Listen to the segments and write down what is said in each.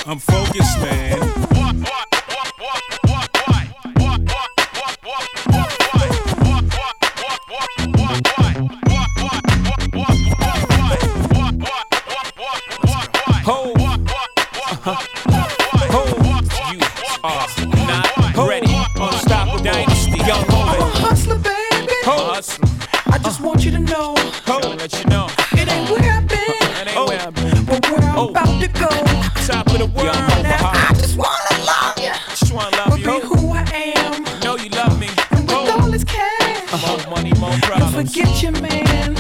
I'm focused, man. Ho, ho, you are not ready. Unstoppable dynasty, young I'm a Ho. hustler, baby. Ho, hustler. I just want you to know Ho, let you know. it ain't where I've been, That ain't where I've been. but where I'm about to go. Top of the world. Now I just wanna love you, Just wanna love but you. be who I am. Know you love me. And with Ho. all this cash, More money, more you'll problems. forget your man.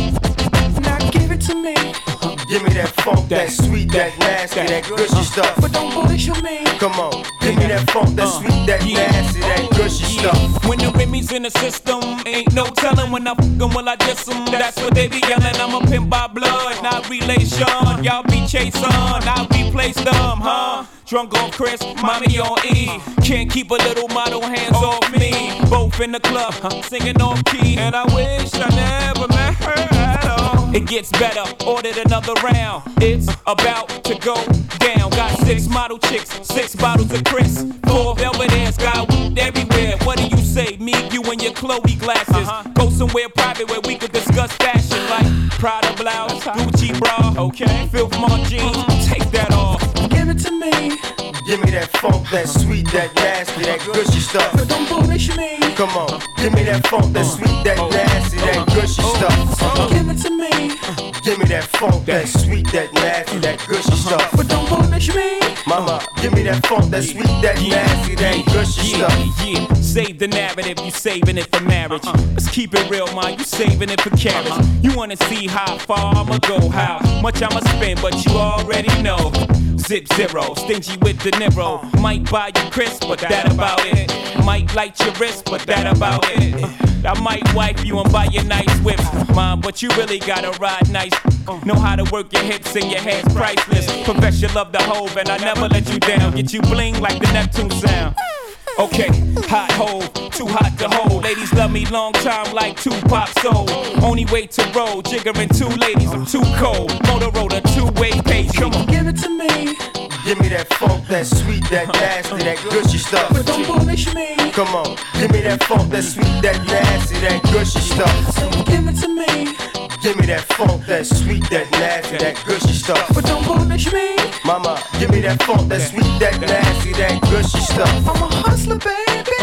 Now give it to me, Give me that funk, that sweet, that nasty, that gushy stuff. but don't bullshit me. Come on, give me that funk, that sweet, that nasty, that gushy stuff. When the Remy's in the system, ain't no telling when I fuck 'em, will I diss 'em? That's what they be yelling. I'm a pimp by blood, not relation. Y'all be chasing, I replace them, huh? Drunk on Chris, mommy on E. Can't keep a little model hands off me. Both in the club, singing off key. And I wish I never met her at all. It gets better, ordered another round. It's about to go down. Got 6 model chicks, 6 bottles of Chris. 4 velvet ass, got weed everywhere. What do you say? Me, you, and your Chloe glasses. Go somewhere private where we could discuss fashion, like Prada blouse, Gucci bra, okay? Filth Mart jeans, take that off. Give it to me, Give me that funk, that sweet, that nasty, that gushy stuff. but don't bullshit me. Come on, give me that funk, that sweet, that nasty, that gushy stuff. Give it to me, Give me that funk, that sweet, that nasty, that gushy stuff. but don't bullshit me. Mama, give me that funk, that sweet, that nasty, that gushy stuff. Yeah, save the narrative, you saving it for marriage. Let's keep it real, man, you saving it for carriage. You wanna see how far I'ma go, how much I'ma spend, but you already know. Zip zero, stingy with the Niro. Might buy you crisp, but that about it. Might light your wrist, but that about it. I might wipe you and buy you nice whips, mom, but you really gotta ride nice. Know how to work your hips and your hands priceless. Profess your love the Hove and I never let you down. Get you bling like the Neptune sound. Okay, hot hole, too hot to hold. Ladies love me long time like Tupac soul. Only way to roll, jiggering 2 ladies, I'm too cold. Motorola 2-way page, come on. Give it to me, Give me that funk, that sweet, that nasty, that gushy stuff. but don't bullshit me. Come on, give me that funk, that sweet, that nasty, that gushy stuff. Give it to me, Give me that funk, that sweet, that nasty, that gushy stuff. but don't bullshit me. Mama, give me that funk, that sweet, that nasty, that gushy stuff. I'm a hustler, baby.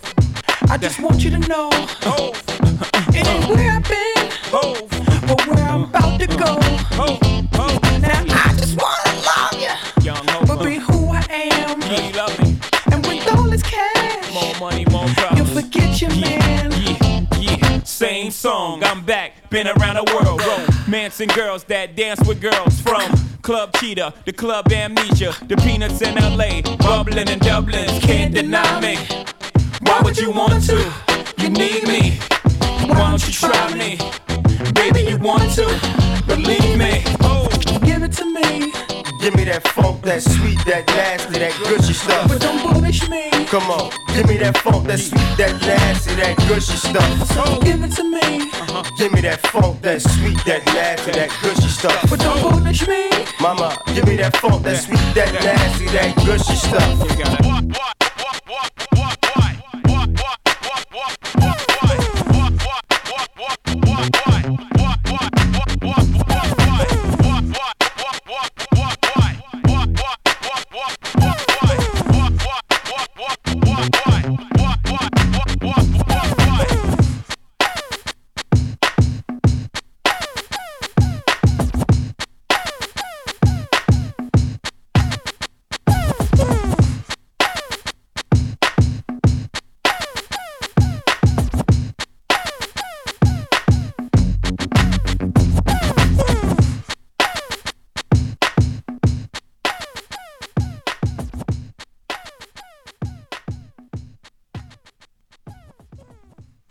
I just want you to know it ain't where I've been, but where I'm about to go. Now I just wanna love you, Young Ho, but be who I am. you love me. And with all this cash, More money, more you'll problems. forget your man. Yeah, same song. I'm back, been around the world. Romancing girls that dance with girls from Club Cheetah, the Club Amnesia, the Peanuts in LA, bubbling in Dublin. Can't deny me. Why would you want to? You need me. Why don't you try me? Baby, you want to? Believe me. Give it to me, Give me that funk, that sweet, that nasty, that gushy stuff. but don't bullshit me. Come on, give me that funk, that sweet, that nasty, that gushy stuff. Give it to me, Give me that funk, that sweet, that nasty, that gushy stuff. but don't bullshit me. Mama, give me that funk, that sweet, that nasty, that gushy stuff. You got it.